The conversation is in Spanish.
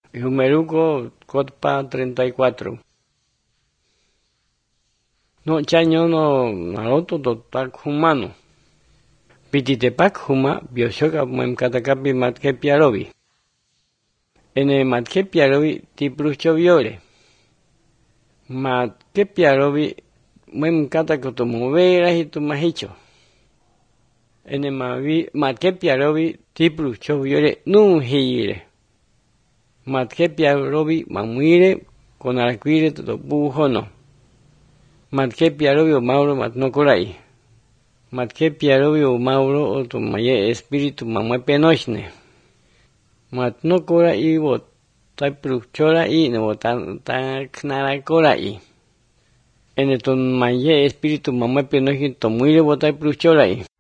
Jumeruco, Cotpa 34. No chaño no naroto total humano. Pititepak huma bioshoka memkatakapi matkepiarobi. Ene matkepiarobi tipruchoviore. Matkepiarobi memkatakotomovera hitumahicho. Ene matkepiarobi tipruchoviore nunhire. Matkepiarobi mamuire konarakuire totobuhono. Matkepiarobi o mauro matnokorai. Matkepiarobi o mauro o tomaye espíritu mamuepenochne. Matnokorai o tapruchorai no taknarakorai. En el tomaye espíritu mamuepenochne tomuire o tapruchorai.